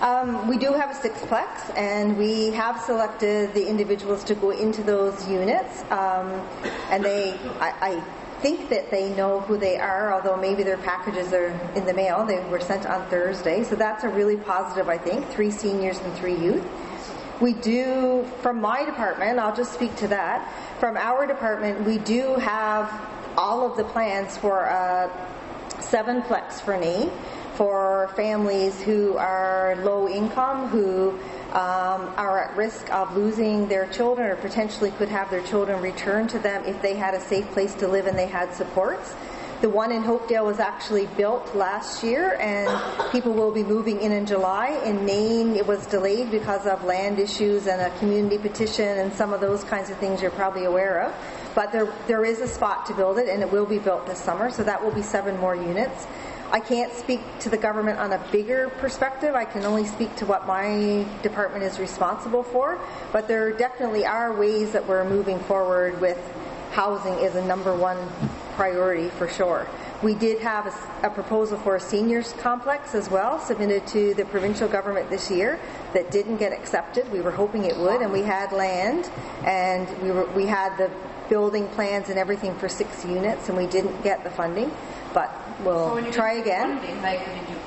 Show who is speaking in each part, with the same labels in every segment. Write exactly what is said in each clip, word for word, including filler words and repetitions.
Speaker 1: Um, we do have a sixplex, and we have selected the individuals to go into those units. Um, and they, I, I think that they know who they are, although maybe their packages are in the mail. They were sent on Thursday, so that's a really positive, I think. Three seniors and three youth. We do, from my department, I'll just speak to that. From our department, we do have all of the plans for a sevenplex for N A, for families who are low income, who um, are at risk of losing their children or potentially could have their children returned to them if they had a safe place to live and they had supports. The one in Hopedale was actually built last year, and people will be moving in in July. In Nain, it was delayed because of land issues and a community petition and some of those kinds of things you're probably aware of. But there there is a spot to build it, and it will be built this summer, so that will be seven more units. I can't speak to the government on a bigger perspective. I can only speak to what my department is responsible for. But there definitely are ways that we're moving forward with housing is a number one priority for sure. We did have a, a proposal for a seniors complex as well, submitted to the provincial government this year, that didn't get accepted. We were hoping it would, and we had land, and we were we had the building plans and everything for six units, and we didn't get the funding. But we'll so try again.
Speaker 2: Funding, like, did you...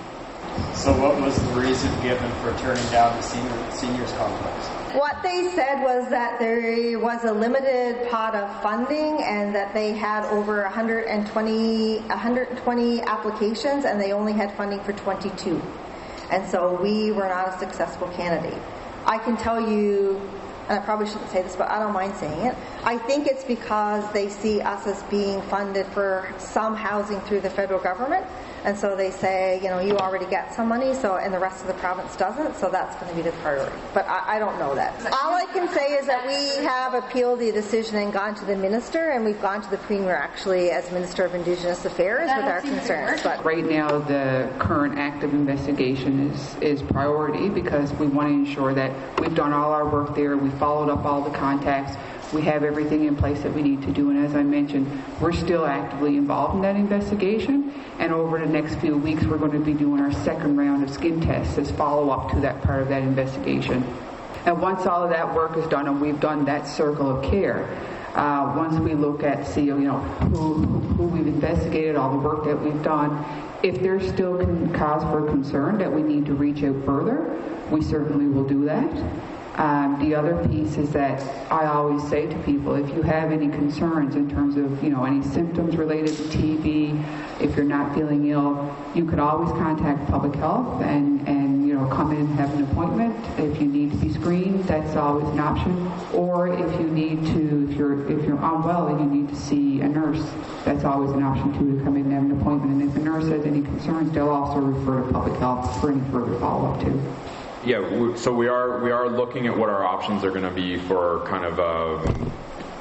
Speaker 3: So what was the reason given for turning down the senior, seniors complex?
Speaker 1: What they said was that there was a limited pot of funding and that they had over one hundred twenty, one hundred twenty applications, and they only had funding for twenty-two. And so we were not a successful candidate. I can tell you, and I probably shouldn't say this, but I don't mind saying it, I think it's because they see us as being funded for some housing through the federal government. And so they say, you know, you already get some money, so and the rest of the province doesn't, so that's going to be the priority. But I, I don't know that. All I can say is that we have appealed the decision and gone to the minister, and we've gone to the Premier actually as Minister of Indigenous Affairs with our concerns. But
Speaker 4: right now, the current active investigation is, is priority because we want to ensure that we've done all our work there, we followed up all the contacts, we have everything in place that we need to do. And as I mentioned, we're still actively involved in that investigation. And over the next few weeks, we're going to be doing our second round of skin tests as follow-up to that part of that investigation. And once all of that work is done and we've done that circle of care, uh, once we look at, see, you know, who, who we've investigated, all the work that we've done, if there's still con- cause for concern that we need to reach out further, we certainly will do that. Um, the other piece is that I always say to people, if you have any concerns in terms of, you know, any symptoms related to T B, if you're not feeling ill, you could always contact public health and, and you know, come in and have an appointment. If you need to be screened, that's always an option. Or if you need to, if you're if you're unwell and you need to see a nurse, that's always an option too, to come in and have an appointment. And if a nurse has any concerns, they'll also refer to public health for any further follow-up too.
Speaker 5: Yeah, so we are we are looking at what our options are going to be for kind of a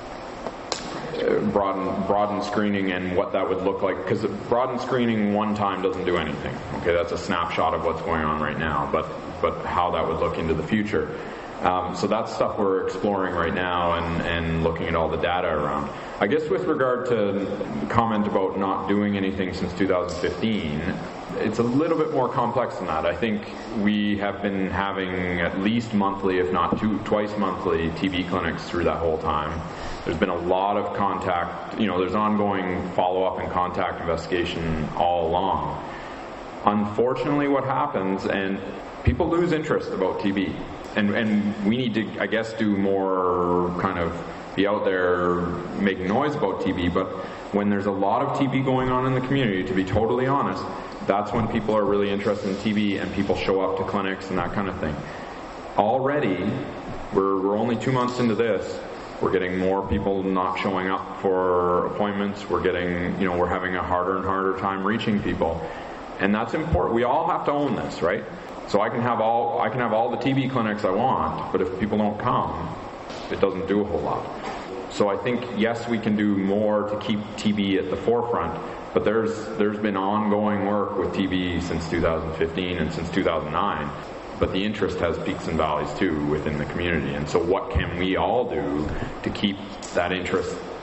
Speaker 5: broaden broaden screening and what that would look like, because broaden screening one time doesn't do anything. Okay, that's a snapshot of what's going on right now, but but how that would look into the future. Um, so that's stuff we're exploring right now and, and looking at all the data around. I guess with regard to the comment about not doing anything since two thousand fifteen, it's a little bit more complex than that. I think we have been having at least monthly, if not two, twice monthly, T B clinics through that whole time. There's been a lot of contact, you know, there's ongoing follow-up and contact investigation all along. Unfortunately, what happens, and people lose interest about T B, and, and we need to, I guess, do more kind of be out there making noise about T B, but when there's a lot of T B going on in the community, to be totally honest, that's when people are really interested in T B and people show up to clinics and that kind of thing. Already, we're, we're only two months into this, we're getting more people not showing up for appointments, we're getting, you know, we're having a harder and harder time reaching people. And that's important. We all have to own this, right? So I can have all I can have all the T B clinics I want, but if people don't come, it doesn't do a whole lot. So I think, yes, we can do more to keep T B at the forefront, but there's there's been ongoing work with T B since two thousand fifteen and since two thousand nine. But the interest has peaks and valleys too within the community. And so what can we all do to keep that interest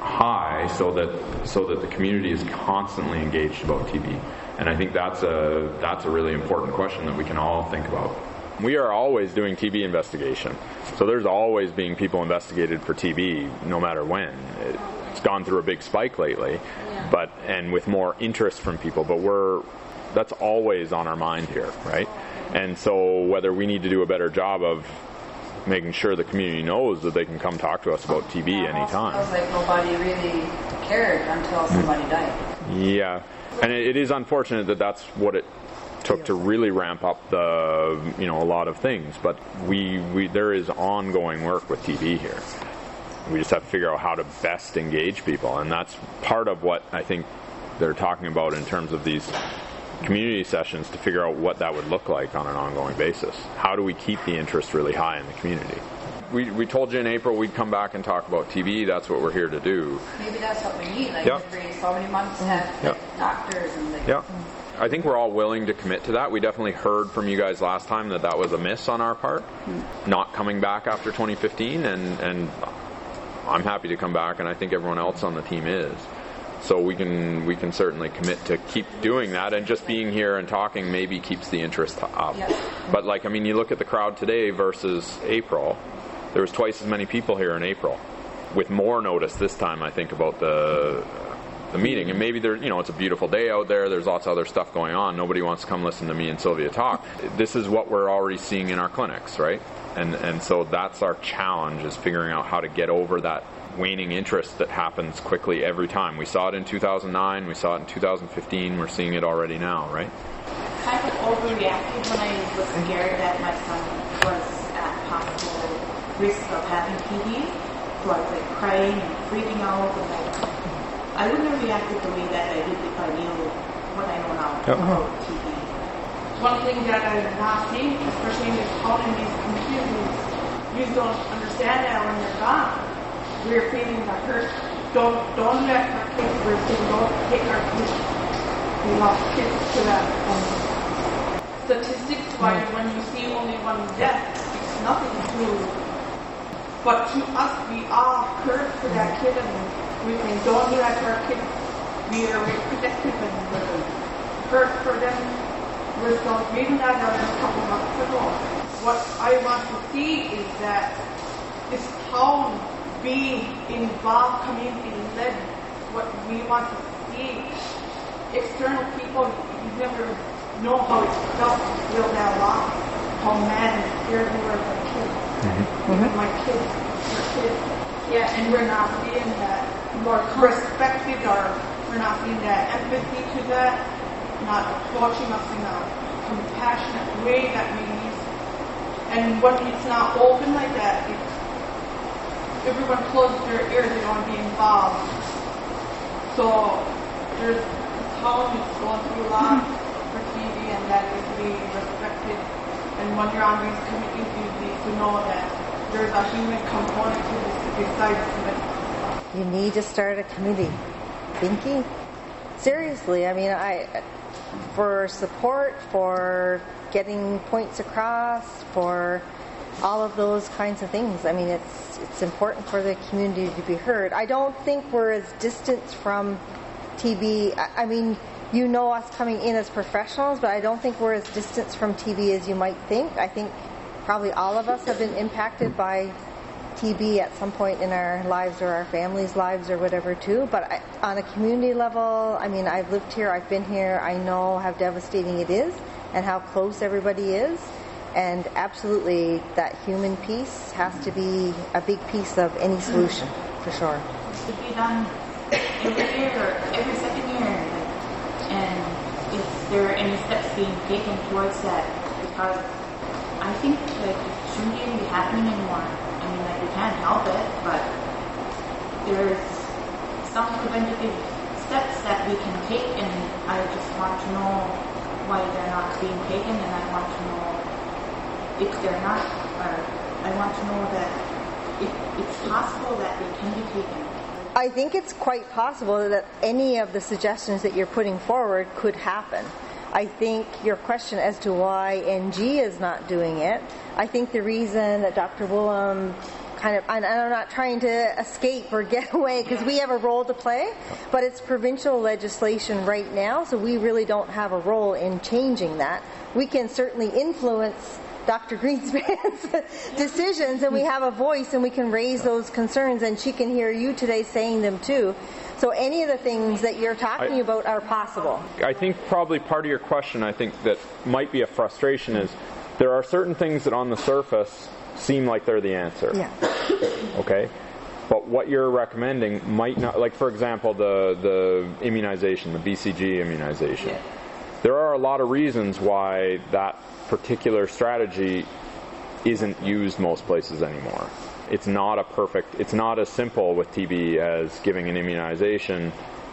Speaker 5: high so that so that the community is constantly engaged about T B. And I think that's a that's a really important question that we can all think about. We are always doing T B investigation. So there's always being people investigated for T B no matter when. It's gone through a big spike lately, but and with more interest from people, but we're that's always on our mind here, right? And so whether we need to do a better job of making sure the community knows that they can come talk to us about T B
Speaker 2: yeah,
Speaker 5: anytime.
Speaker 2: It feels like nobody really cared until somebody died.
Speaker 5: Yeah, and it, it is unfortunate that that's what it took to really ramp up the, you know, a lot of things. But we, we there is ongoing work with T B here. We just have to figure out how to best engage people, and that's part of what I think they're talking about in terms of these community sessions, to figure out what that would look like on an ongoing basis. How do we keep the interest really high in the community? We we told you in April we'd come back and talk about T B. That's what we're here to do.
Speaker 2: Maybe that's what we need. Like
Speaker 5: yep.
Speaker 2: every so many months, have
Speaker 5: yep.
Speaker 2: doctors and like.
Speaker 5: Yeah. I think we're all willing to commit to that. We definitely heard from you guys last time that that was a miss on our part, mm. not coming back after twenty fifteen, and and I'm happy to come back, and I think everyone else on the team is. So we can we can certainly commit to keep doing that, and just being here and talking maybe keeps the interest up.
Speaker 2: Yep.
Speaker 5: But like, I mean, you look at the crowd today versus April, there was twice as many people here in April, with more notice this time, I think, about the the meeting. And maybe there, you know, it's a beautiful day out there, there's lots of other stuff going on, nobody wants to come listen to me and Sylvia talk. This is what we're already seeing in our clinics, right? And and so that's our challenge, is figuring out how to get over that waning interest that happens quickly every time. We saw it in two thousand nine, we saw it in two thousand fifteen, we're seeing it already now, right?
Speaker 6: Kind of overreacted when I was scared that my son was at possible risk of having T B. So I was like crying and freaking out, and like, I wouldn't have reacted the way that I did if I knew what I know now
Speaker 5: yep.
Speaker 6: about T B.
Speaker 7: One thing that I'm not seeing, especially in this town and these communities, you don't understand that when you're gone. We're feeling the hurt. Don't don't let our kids, we're saying don't take our kids. We lost kids to that. Um, statistics wise, when you see only one death, it's nothing to, but to us, we all hurt for that kid, and we can don't do that to our kids. We are very protective and we're hurt for them. We're still grieving that out a couple months ago. What I want to see is that this town be involved, community-led. What we want to see, external people, you never know how it felt to feel that loss, how mad and scared we were as a kid. Mm-hmm. My kids, your kids. Yeah, and we're not seeing that more perspective, or we're not seeing that empathy to that, not approaching us in a compassionate way that we need. And when it's not open like that, it's everyone closes their ears, they don't want to be involved. So there's the town is going through a lot for T V, and that needs to be respected. And when you're on these committees, you need to know that there's a human component to this besides it.
Speaker 1: You need to start a committee. Binky? Seriously, I mean, I for support, for getting points across, for all of those kinds of things. I mean, it's it's important for the community to be heard. I don't think we're as distant from T B. I, I mean, you know us coming in as professionals, but I don't think we're as distant from T B as you might think. I think probably all of us have been impacted by T B at some point in our lives, or our families' lives, or whatever too. But I, on a community level, I mean, I've lived here, I've been here, I know how devastating it is and how close everybody is. And absolutely, that human piece has to be a big piece of any solution, for sure.
Speaker 6: It should be done every year or every second year. And is there any steps being taken towards that? Because I think like, it shouldn't even be happening anymore. I mean, like, we can't help it, but there's some preventative steps that we can take, and I just want to know why they're not being taken, and I want to know if they're not, or I want to know that if it's possible that they can be taken.
Speaker 1: I think it's quite possible that any of the suggestions that you're putting forward could happen. I think your question as to why N G is not doing it, I think the reason that Doctor Woolham kind of, and I'm not trying to escape or get away because we have a role to play, but it's provincial legislation right now, so we really don't have a role in changing that. We can certainly influence Doctor Greenspan's decisions, and we have a voice, and we can raise those concerns, and she can hear you today saying them too. So any of the things that you're talking
Speaker 5: I,
Speaker 1: about are possible.
Speaker 5: I think probably part of your question, I think that might be a frustration, is there are certain things that on the surface seem like they're the answer.
Speaker 1: Yeah.
Speaker 5: Okay? But what you're recommending might not, like for example, the, the immunization, the B C G immunization. Yeah. There are a lot of reasons why that particular strategy isn't used most places anymore. It's not a perfect, it's not as simple with T B as giving an immunization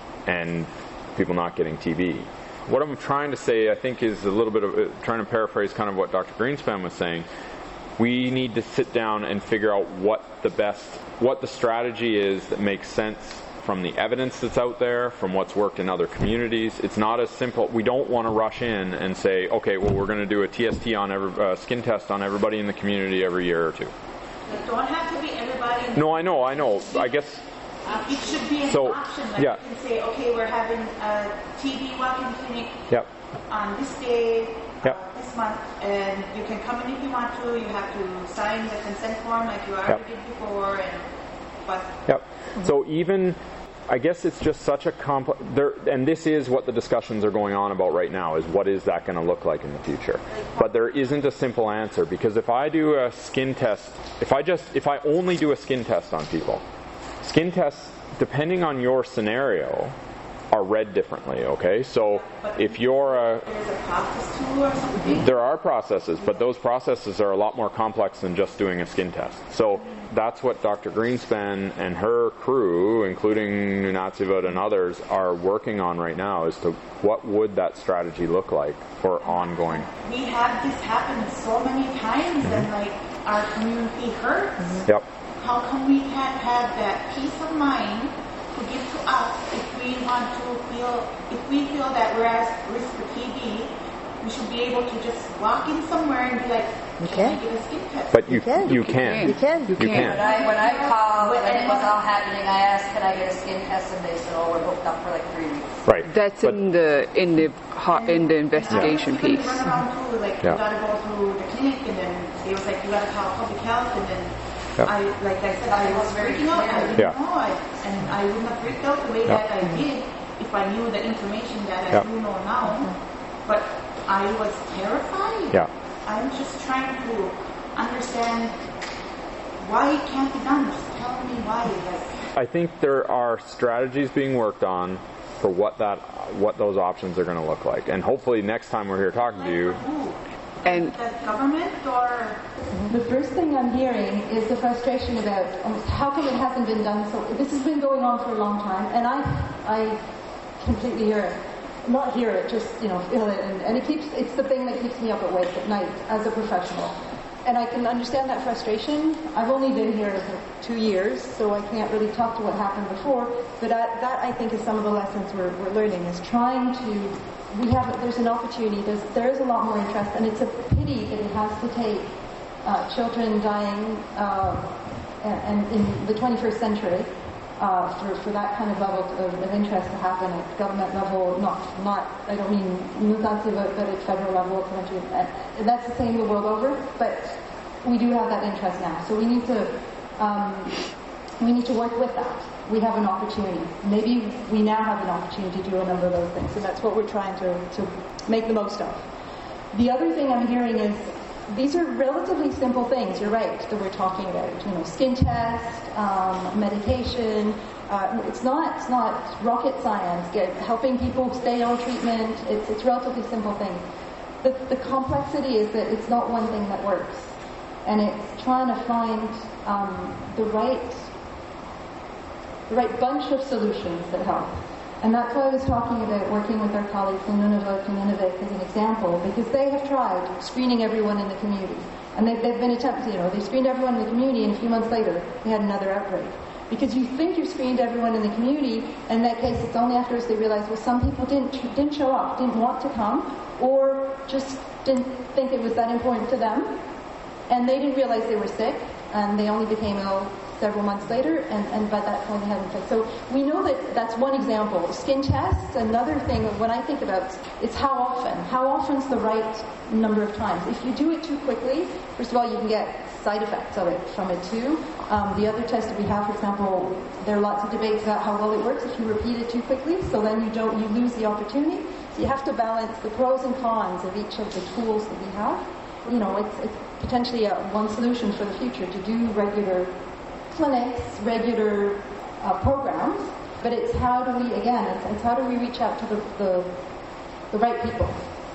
Speaker 5: and people not getting T B. What I'm trying to say, I think, is a little bit of, uh, trying to paraphrase kind of what Doctor Greenspan was saying. We need to sit down and figure out what the best, what the strategy is that makes sense from the evidence that's out there, from what's worked in other communities. It's not as simple. We don't want to rush in and say, okay, well, we're going to do a T S T on every, uh, skin test on everybody in the community every year or two.
Speaker 6: It don't have to be everybody. In
Speaker 5: no, I know, I know. I guess.
Speaker 6: Uh, it should be an
Speaker 5: so,
Speaker 6: option. Like
Speaker 5: yeah.
Speaker 6: you can say, okay, we're having a T B walk-in clinic
Speaker 5: yep.
Speaker 6: on this day,
Speaker 5: yep.
Speaker 6: uh, this month, and you can come in if you want to. You have to sign the consent form like you already
Speaker 5: yep.
Speaker 6: did before. And but.
Speaker 5: Yep. Mm-hmm. So even. I guess it's just such a complex, and this is what the discussions are going on about right now, is what is that going to look like in the future. But there isn't a simple answer, because if I do a skin test, if I just, if I only do a skin test on people, skin tests, depending on your scenario, are read differently, okay? So if you're a...
Speaker 6: There's a process to or something?
Speaker 5: There are processes, but those processes are a lot more complex than just doing a skin test. So that's what Doctor Greenspan and her crew, including Nunatsiavad and others, are working on right now, as to what would that strategy look like for ongoing.
Speaker 6: We have this happen so many times, mm-hmm. and like our community hurts.
Speaker 5: Mm-hmm. Yep.
Speaker 6: How come we can't have that peace of mind to give to us if we want to feel, if we feel that we're at risk for T B, we should be able to just walk in somewhere and be like,
Speaker 1: you
Speaker 6: can,
Speaker 1: can.
Speaker 6: I get a skin test?
Speaker 5: But you,
Speaker 1: you can.
Speaker 5: You can.
Speaker 1: You can.
Speaker 5: You can.
Speaker 8: When I, when I called, when it was all happening, I asked, can I get a skin test? And they said, oh, we're booked up for like three weeks.
Speaker 5: Right.
Speaker 4: That's
Speaker 5: but,
Speaker 4: in the in the in the investigation
Speaker 6: yeah.
Speaker 4: piece.
Speaker 6: Run around too, like
Speaker 5: yeah.
Speaker 6: you gotta go through the clinic, and then it was like you gotta call public health, and then
Speaker 5: yeah.
Speaker 6: I, like I said, I was freaking out. I didn't
Speaker 5: yeah.
Speaker 6: know, I, and I wouldn't have freaked out the way
Speaker 5: yeah.
Speaker 6: that I did if I knew the information that I
Speaker 5: yeah.
Speaker 6: do know now. But I was terrified.
Speaker 5: Yeah.
Speaker 6: I'm just trying to understand why it can't be done. Just tell me why. Like,
Speaker 5: I think there are strategies being worked on for what that, what those options are going to look like, and hopefully next time we're here talking to you.
Speaker 4: And
Speaker 6: the government or
Speaker 9: the first thing I'm hearing is the frustration about um, how come it hasn't been done. So this has been going on for a long time, and I, I completely hear it. Not hear it, just you know feel it, and, and it keeps. It's the thing that keeps me up at night at night as a professional. And I can understand that frustration. I've only been here for two years, so I can't really talk to what happened before. But I, that, I think, is some of the lessons we're, we're learning, is trying to, we have, there's an opportunity, there's, there is a lot more interest, and it's a pity that it has to take uh, children dying uh, and, and in the twenty-first century uh, for, for that kind of level of, of interest to happen at government level, not, not I don't mean Nunatsiavad, but at federal level, country, and that's the same the world over, but we do have that interest now. So we need to um, we need to work with that. We have an opportunity. Maybe we now have an opportunity to do a number of those things, and that's what we're trying to, to make the most of. The other thing I'm hearing is these are relatively simple things, you're right, that we're talking about. You know, skin test, um, medication. Uh, it's not it's not rocket science. Get, helping people stay on treatment. It's it's relatively simple things. The, the complexity is that it's not one thing that works, and it's trying to find um, the right the right bunch of solutions that help. And that's why I was talking about working with our colleagues in Nunavut and Nunavik as an example, because they have tried screening everyone in the community. And they've, they've been attempting, you know, they screened everyone in the community, and a few months later, they had another outbreak. Because you think you've screened everyone in the community, and in that case, it's only afterwards they realize, well, some people didn't didn't show up, didn't want to come, or just didn't think it was that important to them, and they didn't realize they were sick, and they only became ill several months later, and, and by that point they had infection. So we know that that's one example. Skin tests, another thing when I think about it's how often. How often is the right number of times? If you do it too quickly, first of all, you can get side effects of it from it too. Um, the other test that we have, for example, there are lots of debates about how well it works if you repeat it too quickly, so then you don't, you lose the opportunity. So you have to balance the pros and cons of each of the tools that we have. You know, it's, it's potentially a, one solution for the future to do regular clinics, regular uh, programs, but it's how do we, again, it's, it's how do we reach out to the, the, the right people.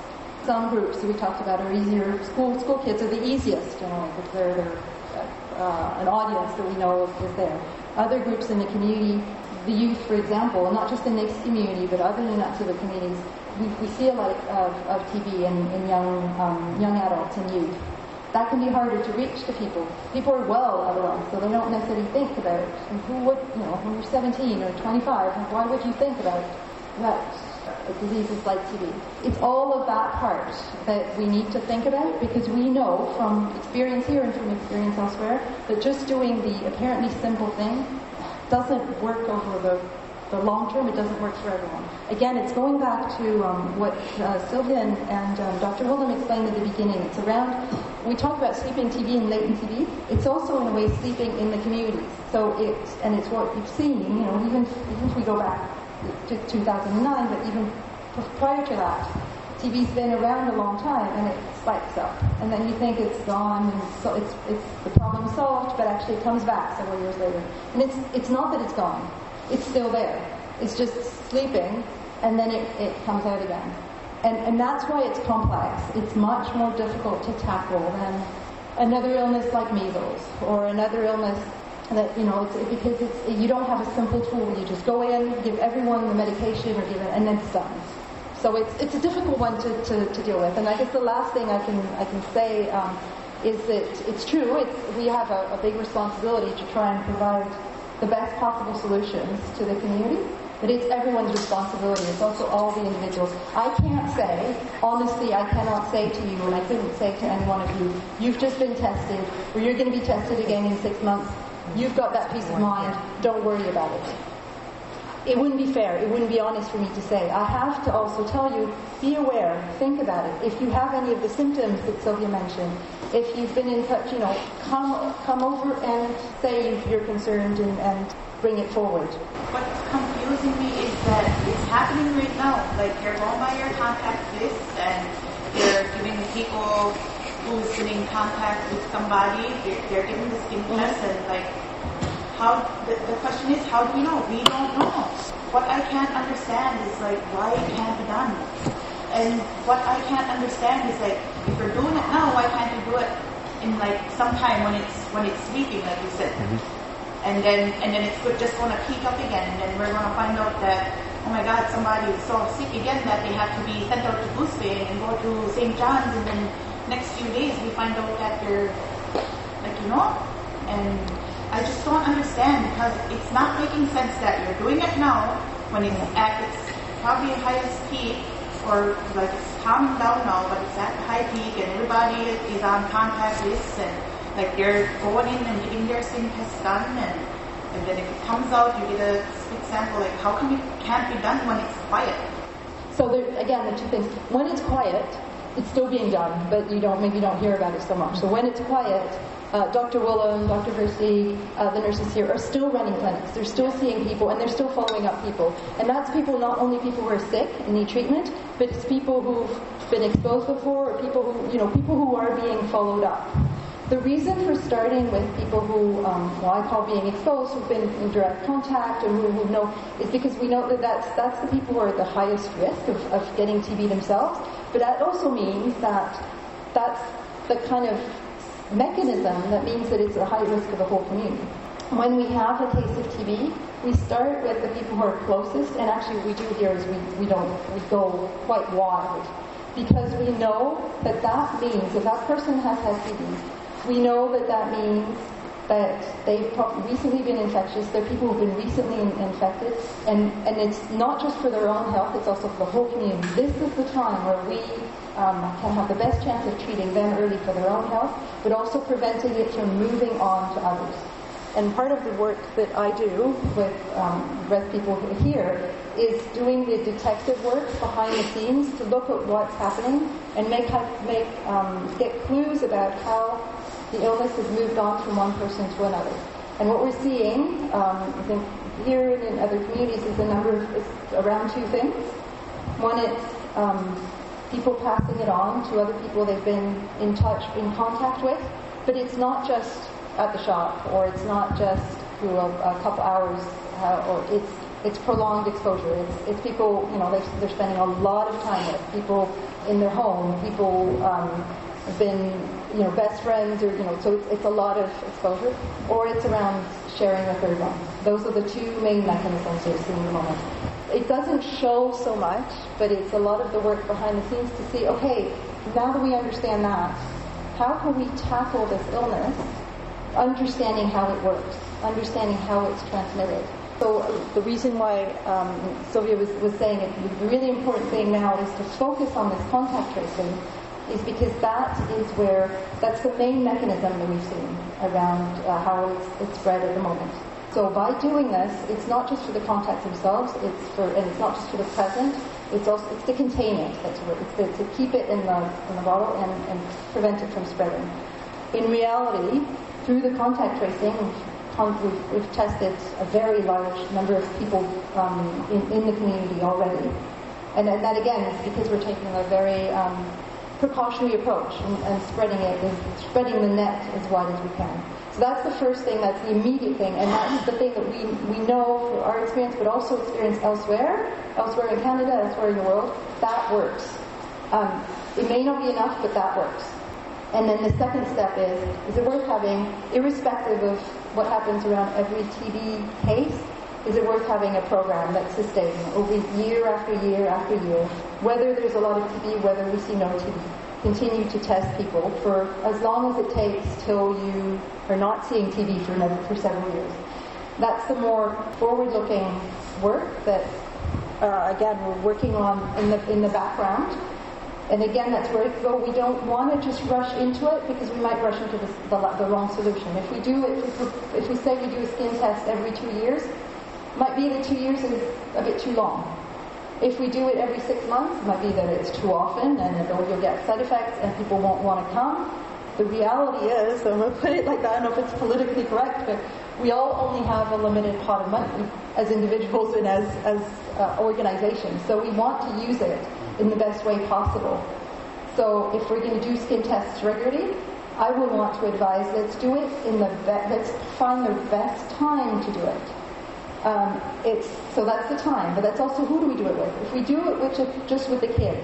Speaker 9: Some groups that we talked about are easier. School school kids are the easiest, you know, because they're, they're uh, an audience that we know is there. Other groups in the community, the youth, for example, and not just in this community, but other inactive communities, we, we see a lot of, of T B in, in young um, young adults and youth. That can be harder to reach to people. People are well otherwise, so they don't necessarily think about it. And who would, you know, when you're seventeen or twenty-five, why would you think about that diseases like T B? It's all of that part that we need to think about, because we know from experience here and from experience elsewhere that just doing the apparently simple thing doesn't work over the, the long term. It doesn't work for everyone. Again, it's going back to um, what uh, Sylvia and, and um, Doctor Wildam explained at the beginning. It's around, we talk about sleeping T B and latent T B. It's also in a way sleeping in the communities. So it's, and it's what we've seen, you know, even, even if we go back to two thousand nine, but even prior to that, T B's been around a long time, and it spikes up. And then you think it's gone, and so it's, it's the problem solved, but actually it comes back several years later. And it's, it's not that it's gone. It's still there. It's just sleeping, and then it, it comes out again. And, and that's why it's complex. It's much more difficult to tackle than another illness like measles, or another illness that, you know, it's, it, because it's, you don't have a simple tool. You just go in, give everyone the medication, or give it, and then it's done. So it's it's a difficult one to, to, to deal with. And I guess the last thing I can I can say um, is that it's true. It's, we have a, a big responsibility to try and provide the best possible solutions to the community. But it's everyone's responsibility. It's also all the individuals. I can't say, honestly, I cannot say to you, and I couldn't say to any one of you, you've just been tested, or you're going to be tested again in six months. You've got that peace of mind. Don't worry about it. It wouldn't be fair. It wouldn't be honest for me to say. I have to also tell you, be aware. Think about it. If you have any of the symptoms that Sylvia mentioned, if you've been in touch, you know, come come over and say you're concerned and, and bring it forward.
Speaker 6: What's confusing me is that it's happening right now. Like, you're going by your contact list and you're giving people who's been in contact with somebody, they're, they're giving the skin test, and like, how, the, the question is, how do we know? We don't know. What I can't understand is like, why it can't be done. And what I can't understand is like, if you're doing it now, why can't you do it in like some time when it's, when it's sleeping, like you said? Mm-hmm. And then, and then it's just going to peak up again, and then we're going to find out that, oh my God, somebody is so sick again that they have to be sent out to Goose Bay and go to Saint John's, and then next few days we find out that they're, like, you know, and I just don't understand, because it's not making sense that you're doing it now when it's at its probably highest peak, or like it's calming down now, but it's at the high peak and everybody is on contact lists, and like they're going in and getting their skin test done, and, and then if it comes out, you get a spit sample. Like, how come it can't be done when it's quiet?
Speaker 9: So there, again, the two things. When it's quiet, it's still being done, but you don't maybe you don't hear about it so much. So when it's quiet, uh, Doctor Wildam, Doctor Versteeg, uh, the nurses here are still running clinics. They're still seeing people, and they're still following up people. And that's people, not only people who are sick and need treatment, but it's people who've been exposed before, or people who, you know, people who are being followed up. The reason for starting with people who, um, well, I call being exposed, who've been in direct contact, or who, who know, is because we know that that's, that's the people who are at the highest risk of, of getting T B themselves. But that also means that that's the kind of mechanism that means that it's a high risk of the whole community. When we have a case of T B, we start with the people who are closest, and actually what we do here is we, we don't, we go quite wide, because we know that that means if that person has had T B, we know that that means that they've probably recently been infectious. They're people who've been recently in- infected, and, and it's not just for their own health, it's also for the whole community. This is the time where we um, can have the best chance of treating them early for their own health, but also preventing it from moving on to others. And part of the work that I do with um, Red people here is doing the detective work behind the scenes to look at what's happening and make make um, get clues about how the illness has moved on from one person to another. And what we're seeing, um, I think here and in other communities, is a number of is around two things. One, it's um, people passing it on to other people they've been in touch, in contact with, but it's not just at the shop, or it's not just through a, a couple hours, uh, or it's it's prolonged exposure. It's, it's people, you know, they're, they're spending a lot of time with people in their home. People um, have been, you know, best friends, or you know, so it's, it's a lot of exposure. Or it's around sharing a third one. Those are the two main mechanisms we're seeing at the moment. It doesn't show so much, but it's a lot of the work behind the scenes to see, okay, now that we understand that, how can we tackle this illness? Understanding how it works, understanding how it's transmitted. So uh, the reason why um, Sylvia was, was saying it, the really important thing now is to focus on this contact tracing, is because that is where, that's the main mechanism that we've seen around uh, how it's, it's spread at the moment. So by doing this, it's not just for the contacts themselves, it's for, and it's not just for the present, it's also, it's to contain it, that's what, it's to, to keep it in the, in the bottle and, and prevent it from spreading. In reality, through the contact tracing, we've, we've tested a very large number of people um, in, in the community already. And that, that again is because we're taking a very um, precautionary approach and, and spreading it, and spreading the net as wide as we can. So that's the first thing, that's the immediate thing, and that's the thing that we, we know from our experience, but also experience elsewhere, elsewhere in Canada, elsewhere in the world, that works. Um, it may not be enough, but that works. And then the second step is, is it worth having, irrespective of what happens around every T B case, is it worth having a program that's sustained over year after year after year, whether there's a lot of T B, whether we see no T B. Continue to test people for as long as it takes till you are not seeing T B for another, for several years. That's the more forward-looking work that, uh, again, we're working on in the in the background. And again, that's where though we don't want to just rush into it, because we might rush into the, the, the wrong solution. If we do it, if we, if we say we do a skin test every two years, it might be that two years is a bit too long. If we do it every six months, it might be that it's too often, and you'll get side effects, and people won't want to come. The reality is, and we'll put it like that, I don't know if it's politically correct, but we all only have a limited pot of money as individuals and as, as uh, organizations. So we want to use it in the best way possible. So if we're going to do skin tests regularly, I would want to advise, let's do it in the be- let's find the best time to do it. Um, it's so that's the time, but that's also who do we do it with? If we do it with just with the kids,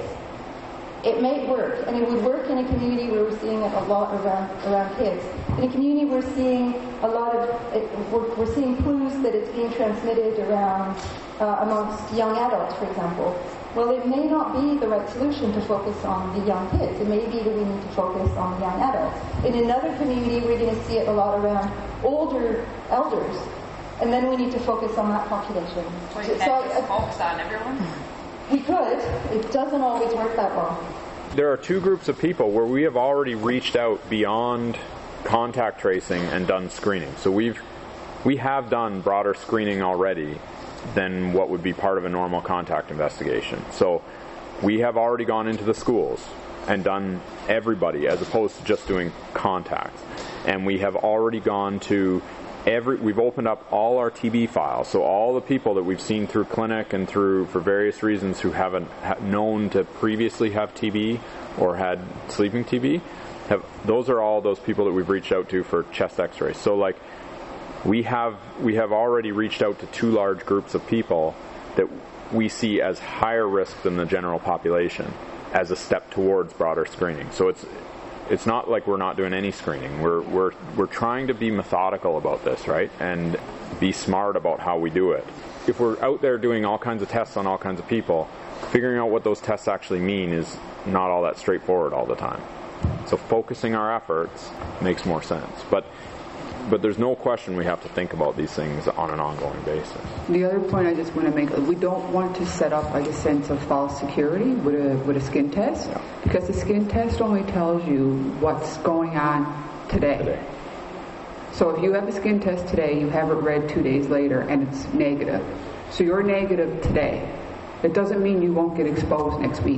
Speaker 9: it may work, and it would work in a community where we're seeing it a lot around around kids. In a community we're seeing a lot of it, we're, we're seeing clues that it's being transmitted around uh, amongst young adults, for example. Well, it may not be the right solution to focus on the young kids. It may be that we need to focus on the young adults. In another community, we're going to see it a lot around older elders, and then we need to focus on that population.
Speaker 2: So you can't just focus on everyone?
Speaker 9: We could. It doesn't always work that well.
Speaker 5: There are two groups of people where we have already reached out beyond contact tracing and done screening. So we've we have done broader screening already than what would be part of a normal contact investigation. So we have already gone into the schools and done everybody as opposed to just doing contacts. And we have already gone to every, we've opened up all our T B files. So all the people that we've seen through clinic and through, for various reasons, who haven't ha- known to previously have T B or had sleeping T B, have, those are all those people that we've reached out to for chest x-rays. So like, We have we have already reached out to two large groups of people that we see as higher risk than the general population as a step towards broader screening. So it's it's not like we're not doing any screening. We're we're we're trying to be methodical about this, right? And be smart about how we do it. If we're out there doing all kinds of tests on all kinds of people, figuring out what those tests actually mean is not all that straightforward all the time. So focusing our efforts makes more sense. But but there's no question we have to think about these things on an ongoing basis.
Speaker 4: The other point I just want to make, we don't want to set up like a sense of false security with a with a skin test,
Speaker 5: Yeah.
Speaker 4: because the skin test only tells you what's going on today.
Speaker 5: Today.
Speaker 4: So if you have a skin test today, you have it read two days later, and it's negative. So you're negative today. It doesn't mean you won't get exposed next week.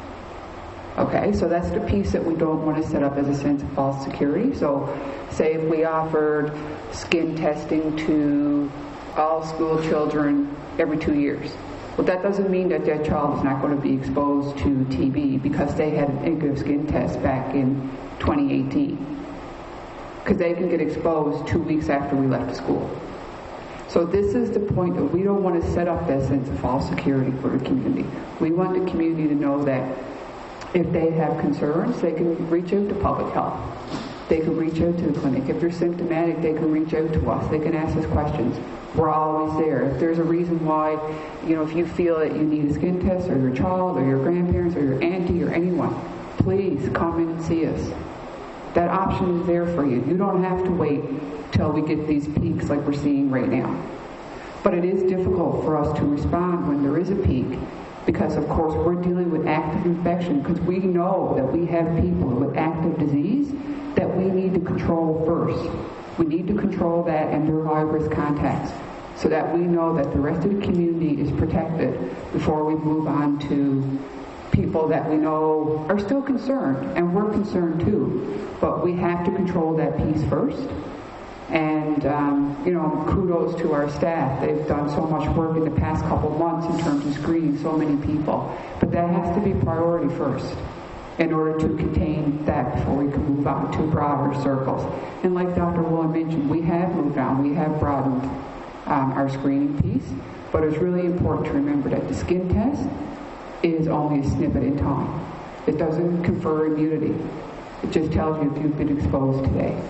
Speaker 4: Okay, so that's the piece that we don't want to set up as a sense of false security. So say if we offered skin testing to all school children every two years. Well, that doesn't mean that that child is not going to be exposed to T B because they had a negative skin test back in twenty eighteen. Because they can get exposed two weeks after we left school. So this is the point that we don't want to set up that sense of false security for the community. We want the community to know that if they have concerns, they can reach out to public health. They can reach out to the clinic. If they're symptomatic, they can reach out to us. They can ask us questions. We're always there. If there's a reason why, you know, if you feel that you need a skin test, or your child, or your grandparents, or your auntie, or anyone, please come in and see us. That option is there for you. You don't have to wait till we get these peaks like we're seeing right now. But it is difficult for us to respond when there is a peak, because of course we're dealing with active infection, because we know that we have people with active disease that we need to control first. We need to control that and their high-risk contacts, so that we know that the rest of the community is protected before we move on to people that we know are still concerned, and we're concerned too. But we have to control that piece first. And, um, you know, kudos to our staff. They've done so much work in the past couple months in terms of screening so many people. But that has to be priority first in order to contain that before we can move on to broader circles. And like Doctor Woolen mentioned, we have moved on. We have broadened um, our screening piece. But it's really important to remember that the skin test is only a snippet in time. It doesn't confer immunity. It just tells you if you've been exposed today.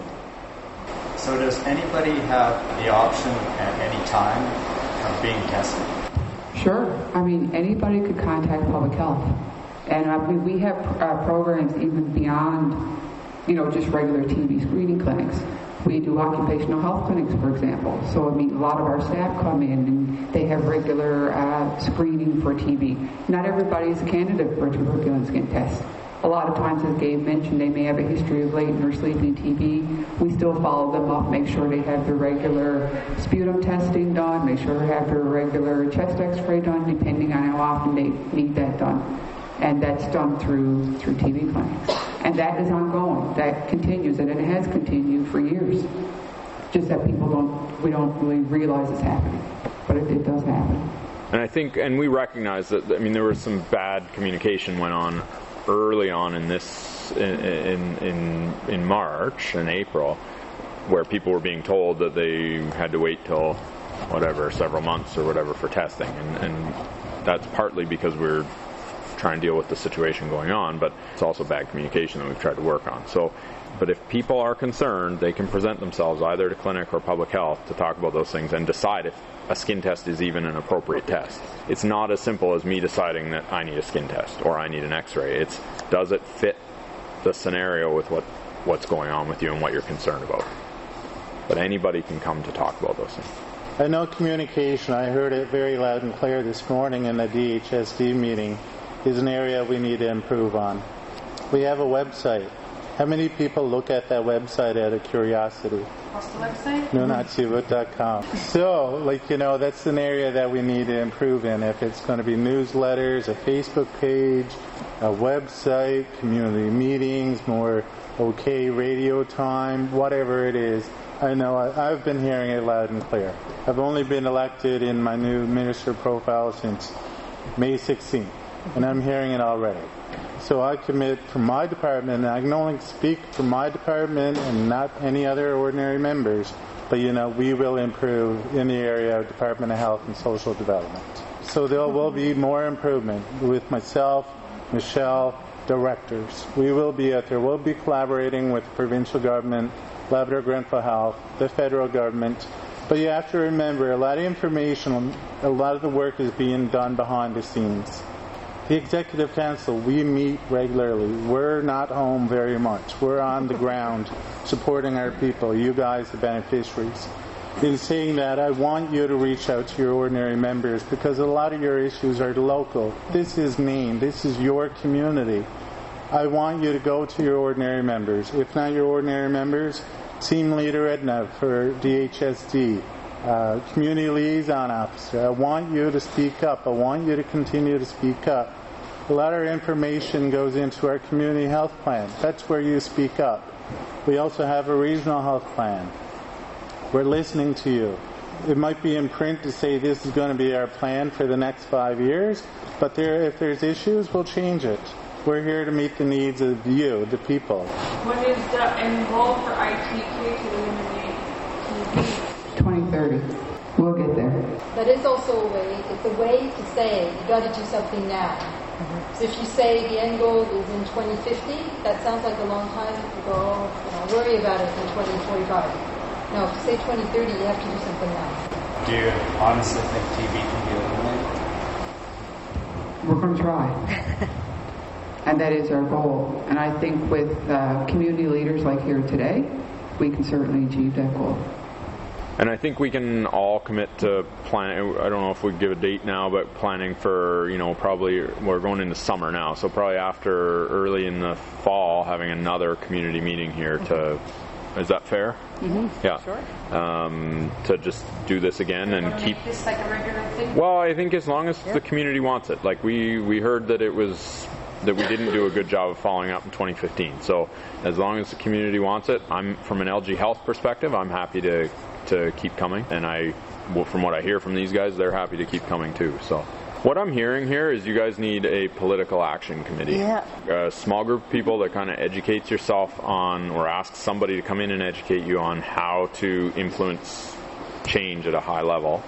Speaker 3: So does anybody have the option at any time of being tested?
Speaker 4: Sure. I mean, anybody could contact public health. And uh, we, we have uh, programs even beyond, you know, just regular T B screening clinics. We do occupational health clinics, for example. So, I mean, a lot of our staff come in and they have regular uh, screening for T B. Not everybody is a candidate for a tuberculin skin test. A lot of times, as Gabe mentioned, they may have a history of latent or sleeping T B. We still follow them up, make sure they have their regular sputum testing done, make sure they have their regular chest x-ray done, depending on how often they need that done. And that's done through through T B clinics. And that is ongoing. That continues, and it has continued for years. Just that people don't, we don't really realize it's happening. But it, it does happen.
Speaker 5: And I think, and we recognize that, I mean, there was some bad communication went on early on in this, in, in in in March and April, where people were being told that they had to wait till whatever, several months or whatever for testing, and, and that's partly because we're trying to deal with the situation going on, but it's also bad communication that we've tried to work on. So, but if people are concerned, they can present themselves either to clinic or public health to talk about those things and decide if a skin test is even an appropriate test. It's not as simple as me deciding that I need a skin test or I need an x-ray. It's, does it fit the scenario with what, what's going on with you and what you're concerned about? But anybody can come to talk about those things.
Speaker 10: I know communication, I heard it very loud and clear this morning in the D H S D meeting, is an area we need to improve on. We have a website. How many people look at that website out of curiosity?
Speaker 7: What's the website?
Speaker 10: Nunatsuva dot com. So, like, you know, that's an area that we need to improve in. If it's going to be newsletters, a Facebook page, a website, community meetings, more okay radio time, whatever it is. I know I, I've been hearing it loud and clear. I've only been elected in my new minister profile since May sixteenth, and I'm hearing it already. So I commit for my department, and I can only speak for my department and not any other ordinary members, but, you know, we will improve in the area of Department of Health and Social Development. So there will be more improvement with myself, Michelle, directors. We will be out there. We'll be collaborating with the provincial government, Labrador-Grenfell Health, the federal government. But you have to remember, a lot of information, a lot of the work is being done behind the scenes. The Executive Council, we meet regularly. We're not home very much. We're on the ground supporting our people, you guys, the beneficiaries. In saying that, I want you to reach out to your ordinary members because a lot of your issues are local. This is Nain. This is your community. I want you to go to your ordinary members. If not your ordinary members, Team Leader Edna for D H S D, uh, Community Liaison Officer. I want you to speak up. I want you to continue to speak up. A lot of our information goes into our community health plan. That's where you speak up. We also have a regional health plan. We're listening to you. It might be in print to say this is going to be our plan for the next five years, but there, if there's issues, we'll change it. We're here to meet the needs of you, the people.
Speaker 7: When is the end goal for I T K to eliminate T V?
Speaker 4: twenty thirty. We'll get there.
Speaker 9: But it's also a way, it's a way to say you got to do something now. Mm-hmm. So if you say the end goal is in twenty fifty, that sounds like a long time to go, you know, worry about it in twenty forty-five. No, if you say twenty thirty, you have to do something now.
Speaker 3: Do you honestly think T V can be eliminated?
Speaker 4: We're going to try. And that is our goal. And I think with uh, community leaders like here today, we can certainly achieve that goal.
Speaker 5: And I think we can all commit to planning. I don't know if we give a date now, but planning for, you know, probably we're going into summer now, so probably after early in the fall, having another community meeting here to. Is that fair?
Speaker 8: Mm-hmm.
Speaker 5: Yeah.
Speaker 8: Sure.
Speaker 5: Um, to just do this again and keep.
Speaker 8: Make this like a regular thing.
Speaker 5: Well, I think as long as yeah. the community wants it. Like we we heard that it was. that we didn't do a good job of following up in twenty fifteen. So as long as the community wants it, I'm from an L G Health perspective, I'm happy to to keep coming. And I, well, from what I hear from these guys, they're happy to keep coming too. So what I'm hearing here is you guys need a political action committee.
Speaker 1: Yeah.
Speaker 5: A small group of people that kind of educates yourself on, or ask somebody to come in and educate you on how to influence change at a high level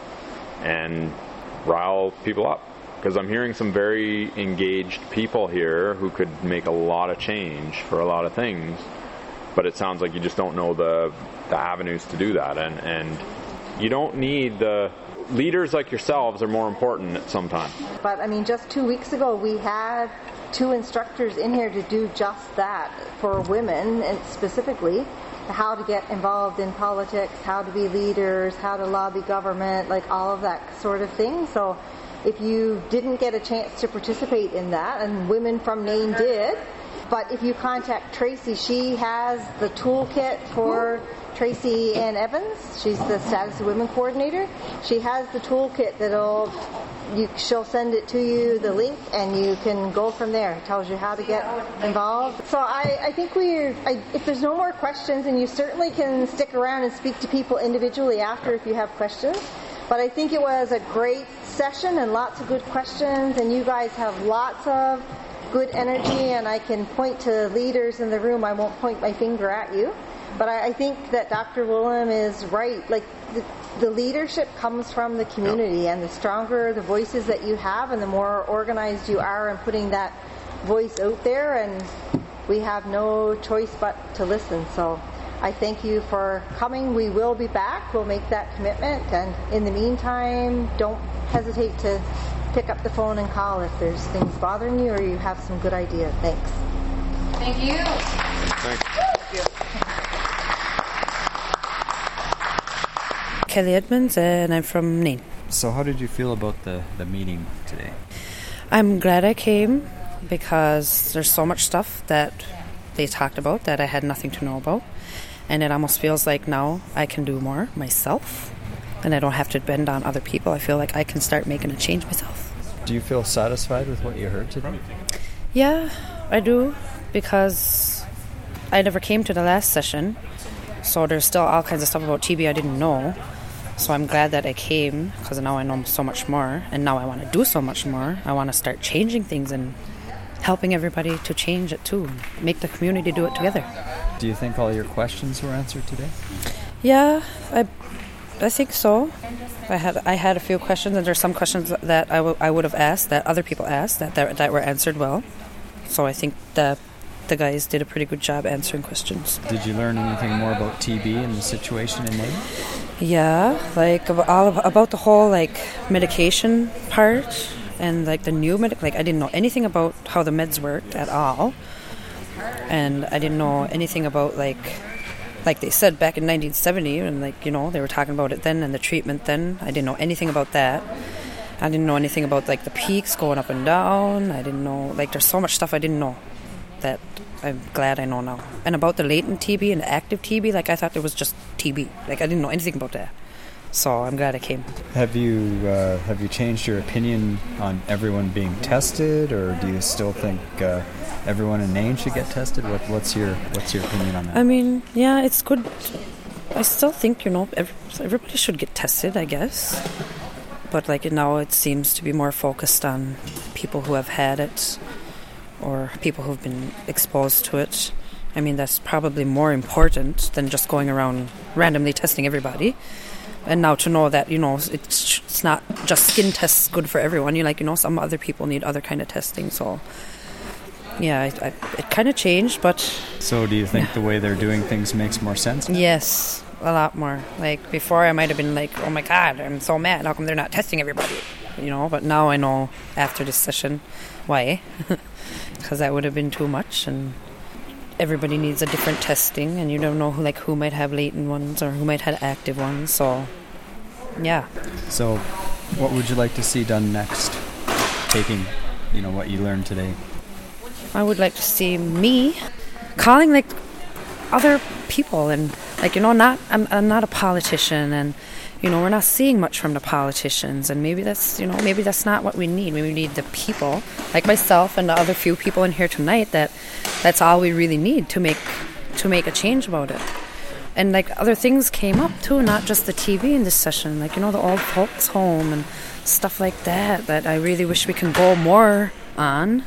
Speaker 5: and rile people up. Because I'm hearing some very engaged people here who could make a lot of change for a lot of things, but it sounds like you just don't know the the avenues to do that. And, and you don't need the... Leaders like yourselves are more important at some time.
Speaker 1: But, I mean, just two weeks ago, we had two instructors in here to do just that for women, and specifically how to get involved in politics, how to be leaders, how to lobby government, like all of that sort of thing. So if you didn't get a chance to participate in that, and women from Nain did, but if you contact Tracy, she has the toolkit for Tracy Ann Evans. She's the Status of Women Coordinator. She has the toolkit that'll, you, she'll send it to you, the link, and you can go from there. It tells you how to get involved. So I, I think we're, I, if there's no more questions, and you certainly can stick around and speak to people individually after if you have questions. But I think it was a great session and lots of good questions, and you guys have lots of good energy, and I can point to leaders in the room. I won't point my finger at you. But I, I think that Doctor Willem is right. Like, the, the leadership comes from the community, and the stronger the voices that you have and the more organized you are in putting that voice out there, and we have no choice but to listen. So I thank you for coming. We will be back. We'll make that commitment. And in the meantime, don't hesitate to pick up the phone and call if there's things bothering you or you have some good ideas. Thanks.
Speaker 8: Thank you.
Speaker 5: Thanks.
Speaker 8: Thank you.
Speaker 11: Kelly Edmonds, and I'm from Nain.
Speaker 3: So how did you feel about the, the meeting today?
Speaker 11: I'm glad I came because there's so much stuff that they talked about that I had nothing to know about. And it almost feels like now I can do more myself and I don't have to depend on other people. I feel like I can start making a change myself.
Speaker 3: Do you feel satisfied with what you heard today?
Speaker 11: Yeah, I do, because I never came to the last session. So there's still all kinds of stuff about T B I didn't know. So I'm glad that I came, because now I know so much more, and now I want to do so much more. I want to start changing things and helping everybody to change it too, make the community do it together.
Speaker 3: Do you think all your questions were answered today?
Speaker 11: Yeah, I, I think so. I had I had a few questions, and there's some questions that I, w- I would have asked that other people asked that, that that were answered well. So I think that the guys did a pretty good job answering questions.
Speaker 3: Did you learn anything more about T B and the situation in Nain?
Speaker 11: Yeah, like about, all of, about the whole like medication part, and like the new medic, like I didn't know anything about how the meds worked at all, and I didn't know anything about like, like they said back in nineteen seventy, and like you know they were talking about it then and the treatment then. I didn't know anything about that. I didn't know anything about like the peaks going up and down. I didn't know like there's so much stuff I didn't know that I'm glad I know now. And about the latent T B and the active T B, like I thought it was just T B. Like I didn't know anything about that. So I'm glad I came.
Speaker 12: Have you uh, have you changed your opinion on everyone being tested, or do you still think uh, everyone in Nain should get tested? What, what's your what's your opinion on that?
Speaker 11: I mean, yeah, it's good. I still think you know every, everybody should get tested, I guess. But like now, it seems to be more focused on people who have had it or people who've been exposed to it. I mean, that's probably more important than just going around randomly testing everybody. And now to know that, you know, it's, it's not just skin tests good for everyone. You like, you know, some other people need other kind of testing. So, yeah, I, I, it kind of changed, but...
Speaker 12: So do you think yeah. the way they're doing things makes more sense now?
Speaker 11: Yes, a lot more. Like, before I might have been like, oh my God, I'm so mad. How come they're not testing everybody? You know, but now I know after this session why. Because that would have been too much, and... Everybody needs a different testing, and you don't know who, like who might have latent ones or who might have active ones. So, yeah.
Speaker 12: So, what would you like to see done next? Taking, you know, what you learned today.
Speaker 11: I would like to see me calling like other people, and like you know, not I'm, I'm not a politician, and you know, we're not seeing much from the politicians, and maybe that's you know, maybe that's not what we need. Maybe we need the people, like myself and the other few people in here tonight. That that's all we really need to make to make a change about it. And like other things came up too, not just the T V in this session, like you know, the old folks home and stuff like that. That I really wish we can go more on.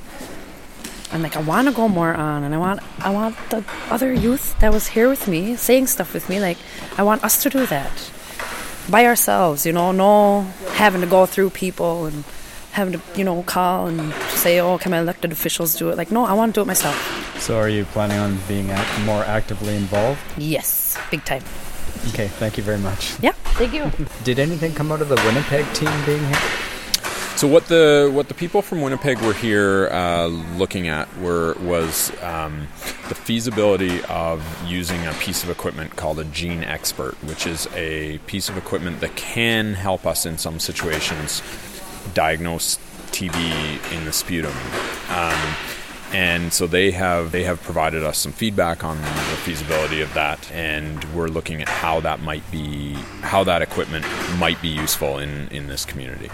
Speaker 11: And like I want to go more on, and I want I want the other youth that was here with me saying stuff with me. Like I want us to do that. By ourselves, you know, no having to go through people and having to, you know, call and say, oh, can my elected officials do it? Like, no, I want to do it myself.
Speaker 12: So are you planning on being act- more actively involved?
Speaker 11: Yes, big time.
Speaker 12: Okay, thank you very much.
Speaker 11: Yeah, thank you.
Speaker 12: Did anything come out of the Winnipeg team being here?
Speaker 5: So what the what the people from Winnipeg were here uh, looking at were was um, the feasibility of using a piece of equipment called a Gene Expert, which is a piece of equipment that can help us in some situations diagnose T B in the sputum. Um, and so they have they have provided us some feedback on the feasibility of that, and we're looking at how that might be how that equipment might be useful in, in this community.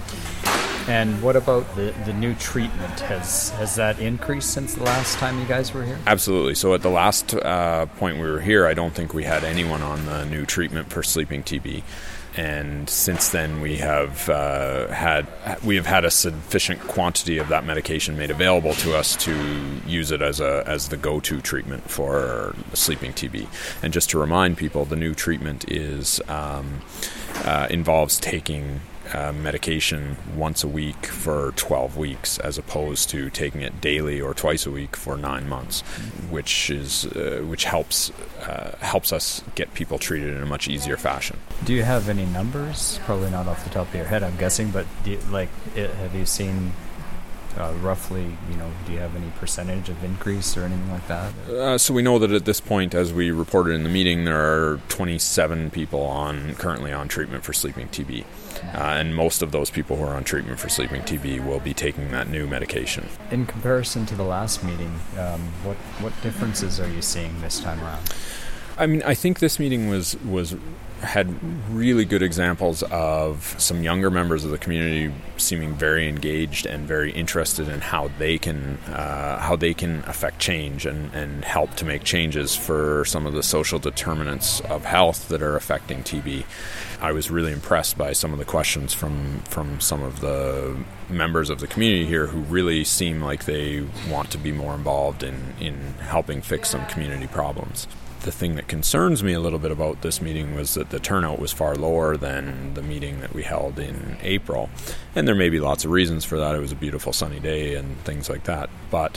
Speaker 12: And what about the, the new treatment? Has has that increased since the last time you guys were here?
Speaker 5: Absolutely. So at the last uh, point we were here, I don't think we had anyone on the new treatment for sleeping T B. And since then, we have uh, had we have had a sufficient quantity of that medication made available to us to use it as a as the go-to treatment for sleeping T B. And just to remind people, the new treatment is um, uh, involves taking Uh, medication once a week for twelve weeks, as opposed to taking it daily or twice a week for nine months, which is uh, which helps uh, helps us get people treated in a much easier fashion.
Speaker 12: Do you have any numbers? Probably not off the top of your head, I'm guessing, but do you, like, it, have you seen uh, roughly, you know, do you have any percentage of increase or anything like that?
Speaker 5: Uh, so we know that at this point, as we reported in the meeting, there are twenty-seven people on currently on treatment for sleeping T B. Uh, and most of those people who are on treatment for sleeping T B will be taking that new medication.
Speaker 12: In comparison to the last meeting, um, what what differences are you seeing this time around?
Speaker 5: I mean, I think this meeting was was had really good examples of some younger members of the community seeming very engaged and very interested in how they can uh, how they can affect change and, and help to make changes for some of the social determinants of health that are affecting T B. I was really impressed by some of the questions from, from some of the members of the community here who really seem like they want to be more involved in, in helping fix some community problems. The thing that concerns me a little bit about this meeting was that the turnout was far lower than the meeting that we held in April. And there may be lots of reasons for that. It was a beautiful sunny day and things like that. But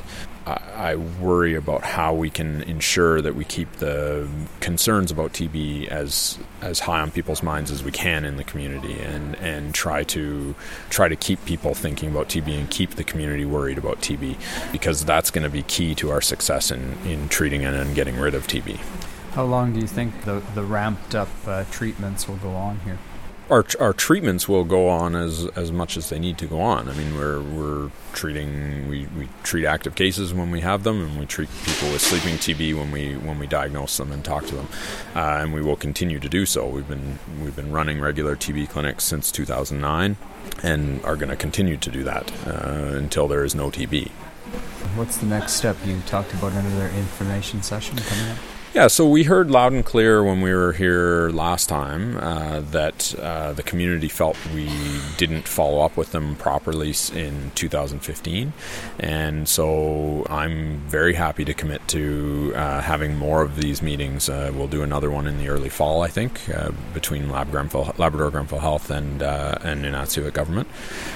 Speaker 5: I, I worry about how we can ensure that we keep the concerns about T B as as high on people's minds as we can in the community, and, and try to try to keep people thinking about T B and keep the community worried about T B, because that's going to be key to our success in, in treating and, and getting rid of T B.
Speaker 12: How long do you think the, the ramped up uh, treatments will go on here?
Speaker 5: Our our treatments will go on as, as much as they need to go on. I mean, we're we're treating we, we treat active cases when we have them, and we treat people with sleeping T B when we when we diagnose them and talk to them, uh, and we will continue to do so. We've been we've been running regular T B clinics since two thousand nine, and are going to continue to do that uh, until there is no T B.
Speaker 12: What's the next step? You talked about another information session coming up.
Speaker 5: Yeah, so we heard loud and clear when we were here last time uh, that uh, the community felt we didn't follow up with them properly in two thousand fifteen, and so I'm very happy to commit to uh, having more of these meetings. Uh, we'll do another one in the early fall, I think, uh, between Lab Grenfell, Labrador Grenfell Health and uh, and Nunatsiavut government,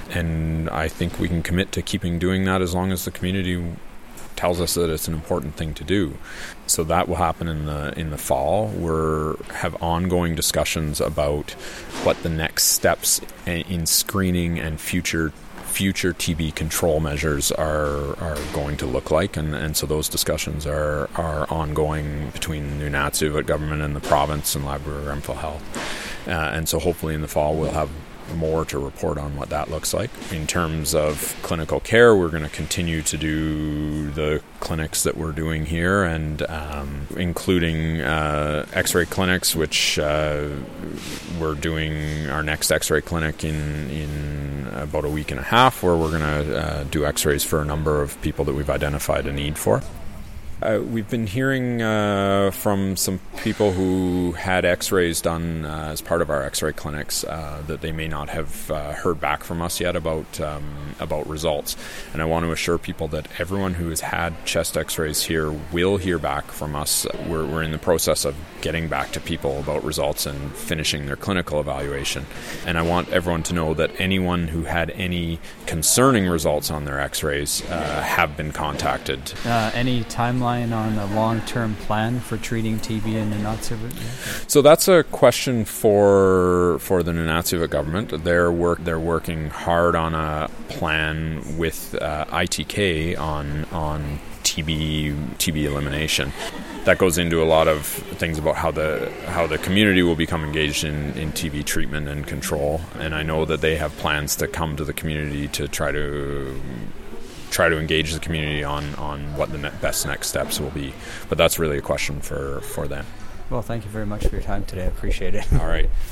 Speaker 5: and I think we can commit to keeping doing that as long as the community tells us that it's an important thing to do. So that will happen in the in the fall. We're have ongoing discussions about what the next steps in screening and future future T B control measures are are going to look like, and, and so those discussions are are ongoing between Nunatsiavut government and the province and Labrador Grenfell Health. Uh, and so hopefully in the fall we'll have more to report on what that looks like. In terms of clinical care, we're going to continue to do the clinics that we're doing here, and um, including uh, x-ray clinics, which uh, we're doing our next x-ray clinic in, in about a week and a half, where we're going to uh, do x-rays for a number of people that we've identified a need for. Uh, we've been hearing uh, from some people who had x-rays done uh, as part of our x-ray clinics uh, that they may not have uh, heard back from us yet about um, about results. And I want to assure people that everyone who has had chest x-rays here will hear back from us. We're, we're in the process of getting back to people about results and finishing their clinical evaluation. And I want everyone to know that anyone who had any concerning results on their x-rays uh, have been contacted.
Speaker 12: Uh, any timeline on a long-term plan for treating T B in Nunatsiavut?
Speaker 5: So that's a question for for the Nunatsiavut government. They're work they're working hard on a plan with uh, I T K on on T B T B elimination. That goes into a lot of things about how the how the community will become engaged in, in T B treatment and control. And I know that they have plans to come to the community to try to try to engage the community on, on what the ne- best next steps will be. But that's really a question for, for them.
Speaker 12: Well, thank you very much for your time today. I appreciate it.
Speaker 5: All right.